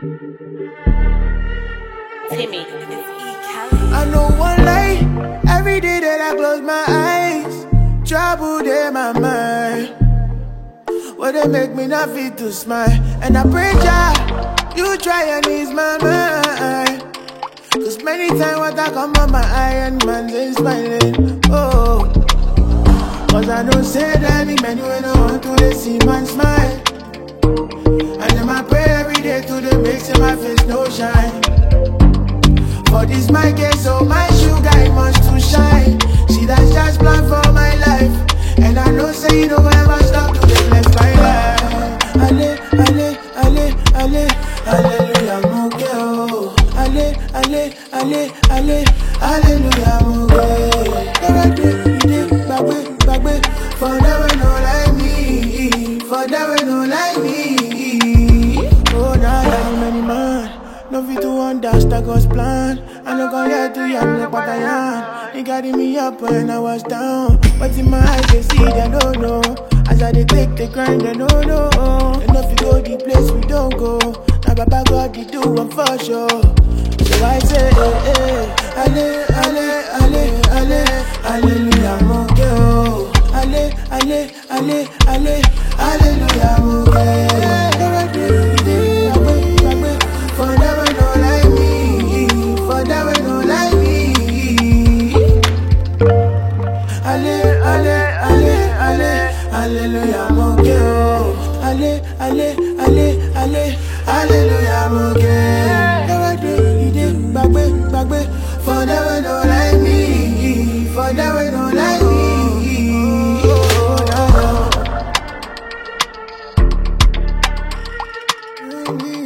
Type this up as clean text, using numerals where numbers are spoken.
Timmy. I know one lie. Every day that I close my eyes, trouble in my mind. What they make me not feel to smile. And I pray Jah, you try and ease my mind. Cause many times what I come on my eye and man's ain't smiling. Oh, cause I don't say that many when I want to they see man smile. And then I pray every day to the make say my face no shine. For this my case, so my sugar it must to shine. See that's just plan for my life. And I know say you don't ever stop to the bless my life. Ale, ale, ale, ale, hallelujah, muge oh. Ale, ale, ale, ale, hallelujah, muge. Never did, bagbe. For them we no like me. For them we no like me. Oh, now many man. No fit to understand God's plan. I no go here to young like what I am. He carry me up when I was down. But in my eyes they see they don't know. As I they take the grind they don't know. They no fit go the place we don't go. Now Baba God they do one for sure. So I say ale, ale, ale, ale, hallelujah, muge oh. Ale, ale, ale, ale, hallelujah, muge. For them we no like me. For them we no like me. Ale, ale, ale, ale, hallelujah, muge oh. Ale, ale, ale, ale, hallelujah, muge. Bagbe. For them we no like me. For them we no like me. Oh, no.